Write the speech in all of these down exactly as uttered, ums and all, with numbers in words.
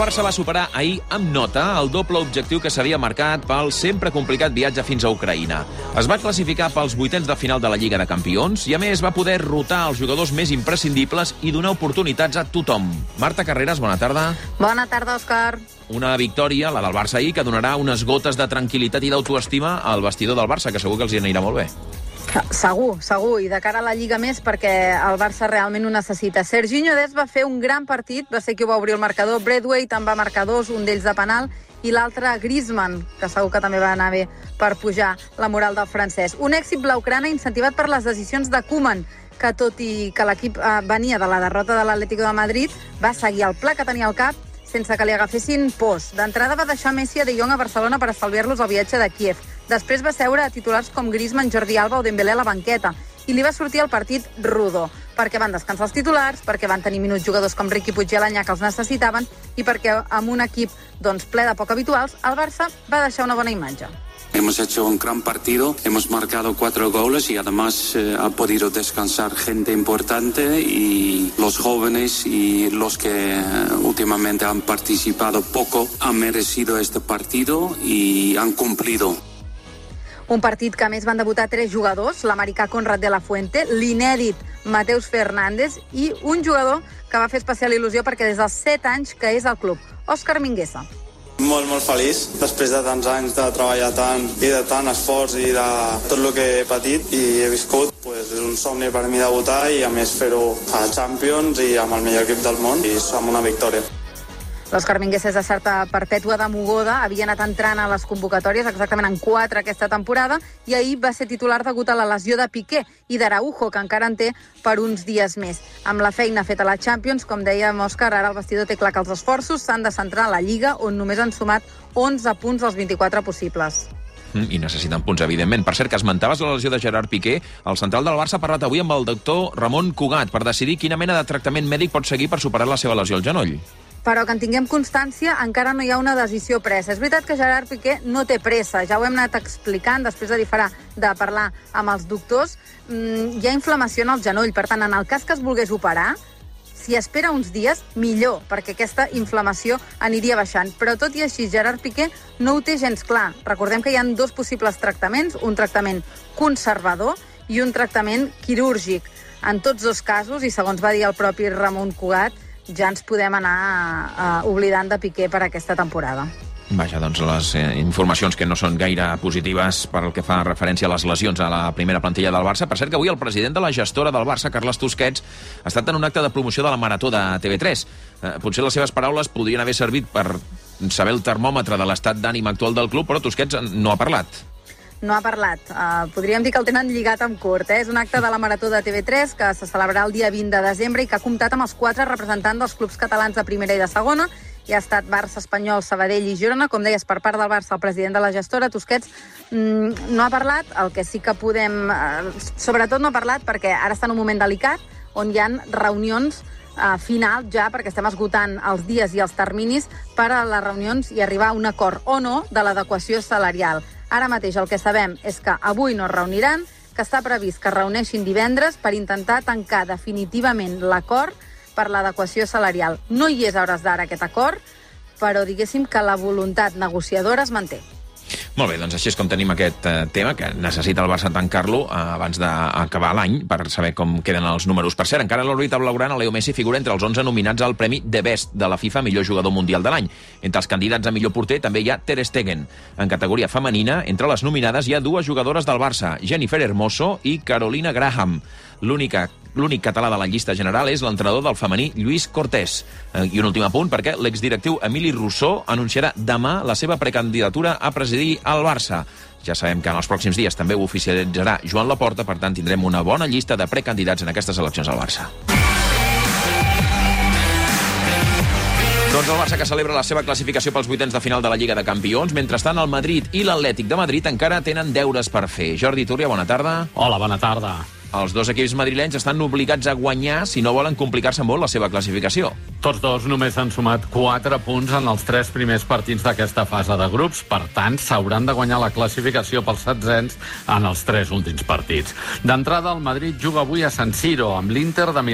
Barça va superar ahir amb nota el doble objectiu que s'havia marcat pel sempre complicat viatge fins a Ucraïna. Es va classificar pels vuitens de final de la Lliga de Campions i, a més, va poder rotar els jugadors més imprescindibles i donar oportunitats a tothom. Marta Carreras, bona tarda. Bona tarda, Òscar. Una victòria, la del Barça ahir, que donarà unes gotes de tranquil·litat i d'autoestima al vestidor del Barça, que segur que els hi anirà molt bé. Segur, segur, i de cara a la Lliga més, perquè el Barça realment ho necessita. Serginho Dest va fer un gran partit, va ser qui va obrir el marcador. Braithwaite en va marcar dos, un d'ells de penal, i l'altre Griezmann, que segur que també va anar bé per pujar la moral del francès. Un èxit blaugrana incentivat per les decisions de Koeman, que tot i que l'equip eh, venia de la derrota de l'Atlético de Madrid, va seguir el pla que tenia al cap sense que li agafessin pors. D'entrada va deixar Messi a De Jong a Barcelona per estalviar-los el viatge de Kíev. Després va seure a titulars com Griezmann, Jordi Alba o Dembélé a la banqueta i li va sortir el partit rodó, perquè van descansar els titulars, perquè van tenir minuts jugadors com Riqui Puig i Alanyà que els necessitaven i perquè amb un equip doncs, ple de poc habituals, el Barça va deixar una bona imatge. Hemos hecho un gran partido, hemos marcado cuatro goles y además eh, ha podido descansar gente importante y los jóvenes y los que últimamente han participado poco han merecido este partido y han cumplido. Un partit que a més van debutar tres jugadors, l'americà Conrad de la Fuente, l'inèdit Mateus Fernández i un jugador que va fer especial il·lusió perquè des dels set anys que és al club, Òscar Mingueza. Molt, molt feliç, després de tants anys de treballar tant i de tant esforç i de tot el que he patit i he viscut, pues, és un somni per mi debutar i a més fer-ho a Champions i amb el millor equip del món i som una victòria. L'Òscar Mingueza és de certa perpètua de Mogoda, havia anat entrant a les convocatòries, exactament en quatre aquesta temporada, i ahir va ser titular degut a la lesió de Piqué i d'Araujo, que encara en té per uns dies més. Amb la feina feta a la Champions, com dèiem, Òscar, ara el vestidor té clar que els esforços s'han de centrar a la Lliga, on només han sumat onze punts dels vint-i-quatre possibles. I necessiten punts, evidentment. Per cert, que esmentaves la lesió de Gerard Piqué, el central del Barça ha parlat avui amb el doctor Ramon Cugat per decidir quina mena de tractament mèdic pot seguir per superar la seva lesió al genoll. Però que en tinguem constància, encara no hi ha una decisió presa. És veritat que Gerard Piqué no té pressa, ja ho hem anat explicant després de, diferar, de parlar amb els doctors. Mm, hi ha inflamació en el genoll, per tant, en el cas que es volgués operar, si espera uns dies, millor, perquè aquesta inflamació aniria baixant. Però tot i així, Gerard Piqué no ho té gens clar. Recordem que hi ha dos possibles tractaments, un tractament conservador i un tractament quirúrgic. En tots dos casos, i segons va dir el propi Ramon Cugat, ja ens podem anar uh, oblidant de Piqué per aquesta temporada. Vaja, doncs les eh, informacions que no són gaire positives pel que fa referència a les lesions a la primera plantilla del Barça. Per cert que avui el president de la gestora del Barça, Carles Tusquets, ha estat en un acte de promoció de la Marató de T V tres. Eh, potser les seves paraules podrien haver servit per saber el termòmetre de l'estat d'ànim actual del club, però Tusquets no ha parlat. No ha parlat. Uh, podríem dir que el tenen lligat amb curt. Eh? És un acte de la Marató de T V tres que se celebrarà el dia vint de desembre i que ha comptat amb els quatre representants dels clubs catalans de primera i de segona. Hi ha estat Barça, Espanyol, Sabadell i Girona. Com deies, per part del Barça, el president de la gestora, Tusquets, mm, no ha parlat. El que sí que podem... Uh, sobretot no ha parlat perquè ara està en un moment delicat on hi ha reunions uh, finals ja, perquè estem esgotant els dies i els terminis per a les reunions i arribar a un acord o no de l'adequació salarial. Ara mateix el que sabem és que avui no es reuniran, que està previst que es reuneixin divendres per intentar tancar definitivament l'acord per l'adequació salarial. No hi és a hores d'ara aquest acord, però diguéssim que la voluntat negociadora es manté. Molt bé, doncs així és com tenim aquest eh, tema, que necessita el Barça tancar-lo eh, abans d'acabar l'any, per saber com queden els números. Per cert, encara a l'òrbita blaugrana, Leo Messi figura entre els onze nominats al Premi The Best de la FIFA millor jugador mundial de l'any. Entre els candidats a millor porter també hi ha Ter Stegen. En categoria femenina, entre les nominades hi ha dues jugadores del Barça, Jennifer Hermoso i Carolina Graham. L'única L'únic català de la llista general és l'entrenador del femení Lluís Cortés. I un últim apunt, perquè l'exdirectiu Emili Rousseau anunciarà demà la seva precandidatura a presidir el Barça. Ja sabem que en els pròxims dies també ho oficialitzarà Joan Laporta, per tant tindrem una bona llista de precandidats en aquestes eleccions al Barça. Doncs el Barça que celebra la seva classificació pels vuitens de final de la Lliga de Campions. Mentrestant, el Madrid i l'Atlètic de Madrid encara tenen deures per fer. Jordi Túria, bona tarda. Hola, bona tarda. Els dos equips madrilenys estan obligats a guanyar si no volen complicar-se molt la seva classificació. Tots dos només han sumat quatre punts en els tres primers partits d'aquesta fase de grups. Per tant, s'hauran de guanyar la classificació pels setzents en els tres últims partits. D'entrada, el Madrid juga avui a San Siro amb l'Inter de Milà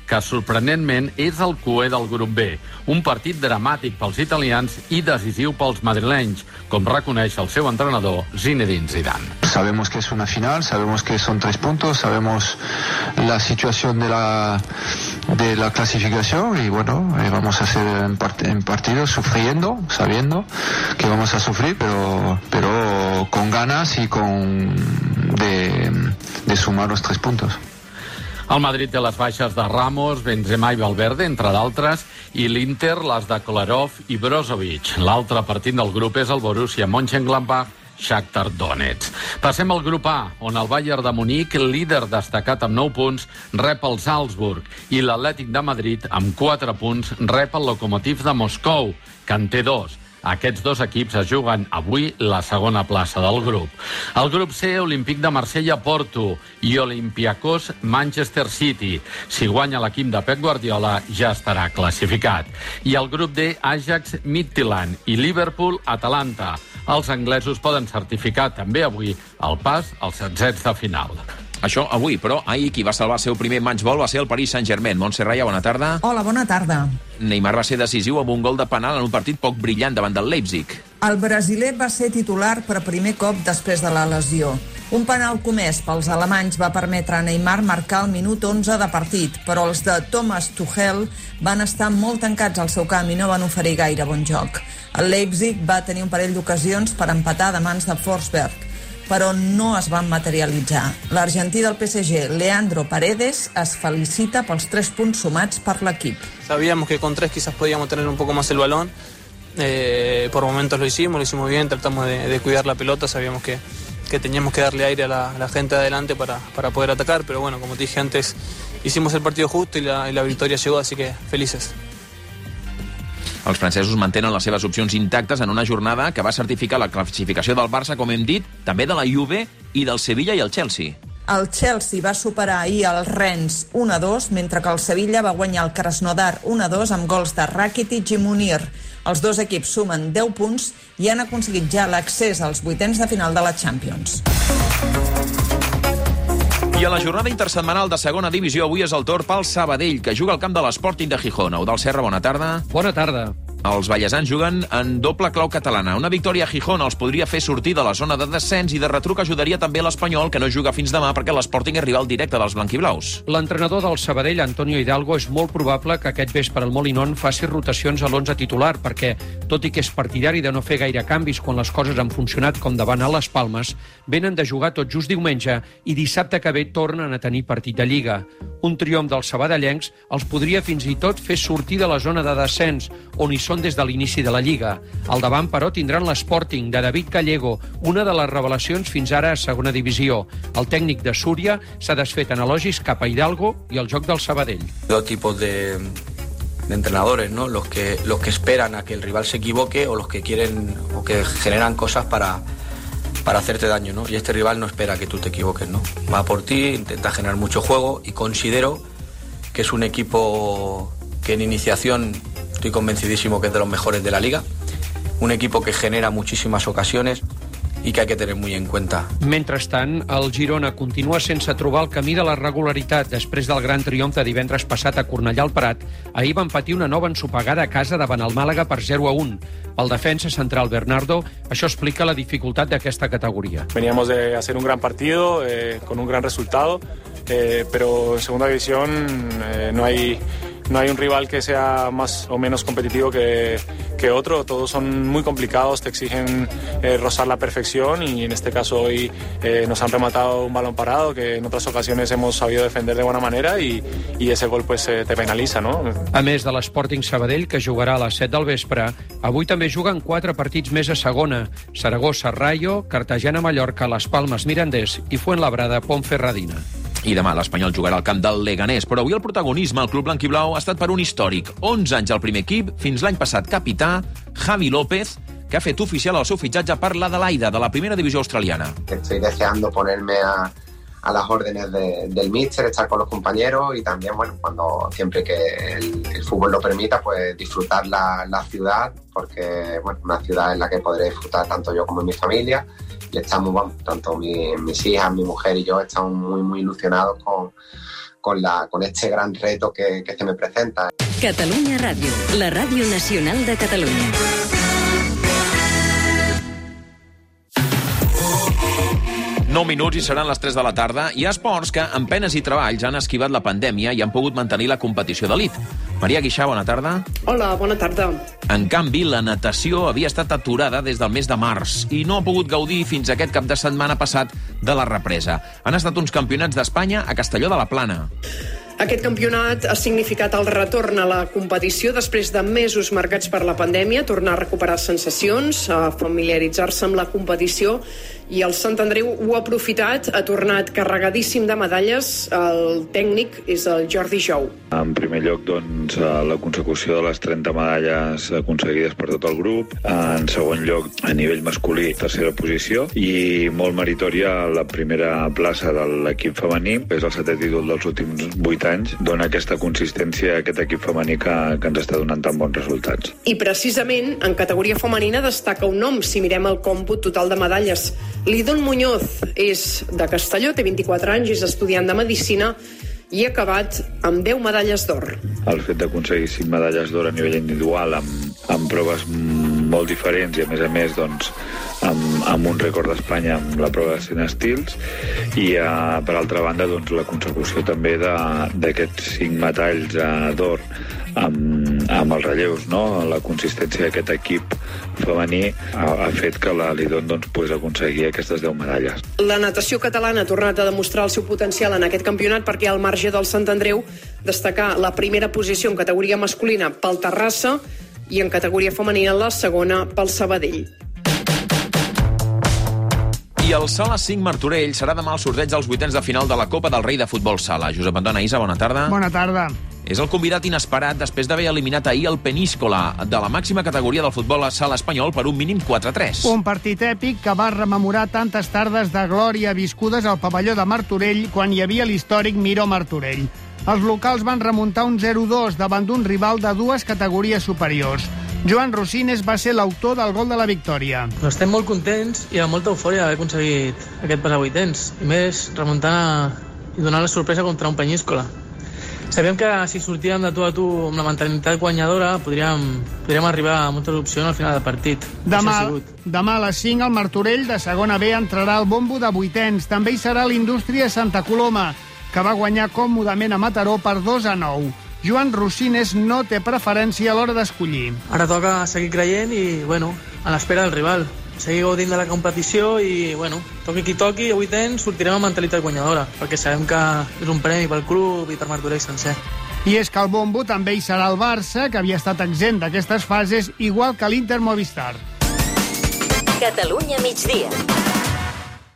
que sorprenentment és el cuer del grup B. Un partit dramàtic pels italians i decisiu pels madrilenys, com reconeix el seu entrenador Zinedine Zidane. Sabemos que es una final, sabemos que son tres puntos, sabemos la situación de la, de la clasificación y bueno, eh, vamos a hacer en, part en partidos sufriendo, sabiendo que vamos a sufrir, pero, pero con ganas y con de, de sumar los tres puntos. El Madrid té les baixes de Ramos, Benzema i Valverde, entre d'altres, i l'Inter les de Kolarov i Brozovic. L'altre partit del grup és el Borussia Mönchengladbach, Shakhtar Donetsk. Passem al grup A, on el Bayern de Munic, líder destacat amb nou punts, rep el Salzburg, i l'Atlètic de Madrid, amb quatre punts, rep el Lokomotiv de Moscou, que en té dos. Aquests dos equips es juguen avui la segona plaça del grup. El grup C, Olímpic de Marsella-Porto i Olympiacos Manchester City. Si guanya l'equip de Pep Guardiola, ja estarà classificat. I el grup D, Ajax Midtjylland i Liverpool-Atalanta. Els anglesos poden certificar també avui el pas als setzents de final. Això avui, però ahir qui va salvar el seu primer matchball va ser el Paris Saint-Germain. Montse Raya, bona tarda. Hola, bona tarda. Neymar va ser decisiu amb un gol de penal en un partit poc brillant davant del Leipzig. El brasiler va ser titular per primer cop després de la lesió. Un penal comès pels alemanys va permetre a Neymar marcar el minut onze de partit, però els de Thomas Tuchel van estar molt tancats al seu camp i no van oferir gaire bon joc. El Leipzig va tenir un parell d'ocasions per empatar de mans de Forsberg, però no es van materialitzar. L'argentí del P S G, Leandro Paredes, es felicita pels tres punts sumats per l'equip. Sabíamos que con tres quizás podíamos tener un poco más el balón. Eh, por momentos lo hicimos, lo hicimos bien, tratamos de, de cuidar la pelota, sabíamos que, que teníamos que darle aire a la, a la gente adelante para, para poder atacar, pero bueno, como te dije antes, hicimos el partido justo y la, y la victoria llegó, así que felices. Els francesos mantenen les seves opcions intactes en una jornada que va certificar la classificació del Barça, com hem dit, també de la Juve i del Sevilla i el Chelsea. El Chelsea va superar ahir el Rennes un a dos, mentre que el Sevilla va guanyar el Krasnodar un a dos amb gols de Rakitic i Munir. Els dos equips sumen deu punts i han aconseguit ja l'accés als vuitens de final de la Champions. I a la jornada intersetmanal de segona divisió avui és el torn pel Sabadell, que juga al camp de l'Sporting de Gijón. Eudald Serra, bona tarda. Bona tarda. Els ballesans juguen en doble clau catalana. Una victòria a Gijón els podria fer sortir de la zona de descens i de retruc ajudaria també l'Espanyol, que no juga fins demà perquè l'Sporting és rival directe dels blanquiblaus. L'entrenador del Sabadell, Antonio Hidalgo, és molt probable que aquest vespre al Molinón faci rotacions a l'onze titular, perquè, tot i que és partidari de no fer gaire canvis quan les coses han funcionat com davant a les Palmes, venen de jugar tot just diumenge i dissabte que ve tornen a tenir partit de Lliga. Un triomf dels sabadellencs els podria fins i tot fer sortir de la zona de descens, on hi són des de l'inici de la Lliga. Al davant, però, tindran l'Sporting de David Gallego, una de les revelacions fins ara a segona divisió. El tècnic de Súria s'ha desfet en elogis cap a Hidalgo i el joc del Sabadell. Dos tipos de, de entrenadores, ¿no? Los que, los que esperan a que el rival se equivoque o los que quieren o que generan cosas para, para hacerte daño, ¿no? Y este rival no espera que tú te equivoques, ¿no? Va por ti, intenta generar mucho juego y considero que es un equipo que en iniciación estoy convencidísimo que es de los mejores de la Liga, un equipo que genera muchísimas ocasiones i que hay que tener muy en cuenta. Mentrestant, el Girona continua sense trobar el camí de la regularitat. Després del gran triomf de divendres passat a Cornellà al Prat, ahir van patir una nova ensopegada a casa davant el Màlaga per zero a un. Pel defensa central Bernardo, això explica la dificultat d'aquesta categoria. Veníamos de hacer un gran partido, eh, con un gran resultado, eh, pero en segunda división eh, no hay... No hay un rival que sea más o menos competitivo que, que otro, todos son muy complicados, te exigen eh, rozar la perfección y en este caso hoy eh, nos han rematado un balón parado que en otras ocasiones hemos sabido defender de buena manera y, y ese gol pues eh, te penaliza, ¿no? A més de l'Sporting Sabadell, que jugarà a les set del vespre, avui també juguen quatre partits més a segona: Saragossa, Rayo, Cartagena-Mallorca, Les Palmes, Mirandés i Fuenlabrada, Ponferradina. I demà l'Espanyol jugarà al camp del Leganés, però avui el protagonisme al club blanquiblau ha estat per un històric. onze anys al primer equip, fins l'any passat capità, Javi López, que ha fet oficial el seu fitxatge per l'Adelaida, de la primera divisió australiana. Estoy deseando ponerme a, a las órdenes de, del míster, estar con los compañeros y también, bueno, cuando siempre que el, el fútbol lo permita, pues disfrutar la, la ciudad, porque, bueno, una ciudad en la que podré disfrutar tanto yo como mi familia. Y estamos, bueno, tanto mi, mis hijas, mi mujer y yo estamos muy, muy ilusionados con, con, la, con este gran reto que, que se me presenta. Catalunya Ràdio, la ràdio nacional de Catalunya. nou minuts i seran les tres de la tarda. Hi ha esports que, amb penes i treballs, han esquivat la pandèmia i han pogut mantenir la competició d'elit. Maria Guixà, bona tarda. Hola, bona tarda. En canvi, la natació havia estat aturada des del mes de març i no ha pogut gaudir fins aquest cap de setmana passat de la represa. Han estat uns campionats d'Espanya a Castelló de la Plana. Aquest campionat ha significat el retorn a la competició després de mesos marcats per la pandèmia, tornar a recuperar sensacions, a familiaritzar-se amb la competició, i el Sant Andreu ho ha aprofitat, ha tornat carregadíssim de medalles. El tècnic és el Jordi Jou. En primer lloc, doncs, la consecució de les trenta medalles aconseguides per tot el grup. En segon lloc, a nivell masculí, tercera posició. I molt meritòria la primera plaça de l'equip femení. És el setè títol dels últims vuit anys. Dona aquesta consistència a aquest equip femení que, que ens està donant tan bons resultats. I precisament, en categoria femenina destaca un nom, si mirem el còmput total de medalles. Lidon Muñoz és de Castelló, té vint-i-quatre anys, és estudiant de Medicina i ha acabat amb deu medalles d'or. El fet d'aconseguir cinc medalles d'or a nivell individual amb, amb proves molt diferents i, a més a més, doncs, amb, amb un rècord d'Espanya amb la prova de cent estils i, uh, per altra banda, doncs, la consecució també d'aquests cinc metalls uh, d'or amb, amb els relleus, no? La consistència d'aquest equip femení ha, ha fet que la Lidon doncs, pues, aconseguir aquestes deu medalles. La natació catalana ha tornat a demostrar el seu potencial en aquest campionat perquè al marge del Sant Andreu destacar la primera posició en categoria masculina pel Terrassa i en categoria femenina la segona pel Sabadell. I el Sala cinc Martorell serà demà el sorteig dels vuitens de final de la Copa del Rei de Futbol Sala. Josep Antoni Isa, bona tarda. Bona tarda. És el convidat inesperat després d'haver eliminat ahir el Peníscola de la màxima categoria del futbol a sala espanyol per un mínim quatre a tres. Un partit èpic que va rememorar tantes tardes de glòria viscudes al pavelló de Martorell quan hi havia l'històric Miró Martorell. Els locals van remuntar un zero dos davant d'un rival de dues categories superiors. Joan Rosines va ser l'autor del gol de la victòria. Estem molt contents i amb molta eufòria d'haver aconseguit aquest pas a vuitens. I més, remuntant a... i donar la sorpresa contra un Peníscola. Sabíem que si sortíem de tu a tu amb la mentalitat guanyadora podríem, podríem arribar a moltes opcions al final del partit. Demà, demà a les cinc el Martorell de segona B entrarà al bombo de vuitens. També hi serà l'Indústria Santa Coloma, que va guanyar còmodament a Mataró per dos a nou. Joan Rosines no té preferència a l'hora d'escollir. Ara toca seguir creient i, bueno, a l'espera del rival. Seguir gaudint de la competició i, bueno, toqui qui toqui, a vuitens sortirem amb mentalitat guanyadora, perquè sabem que és un premi pel club i per Martorell sencer. I és que al bombo també hi serà el Barça, que havia estat exempt d'aquestes fases, igual que l'Inter Movistar. Catalunya migdia.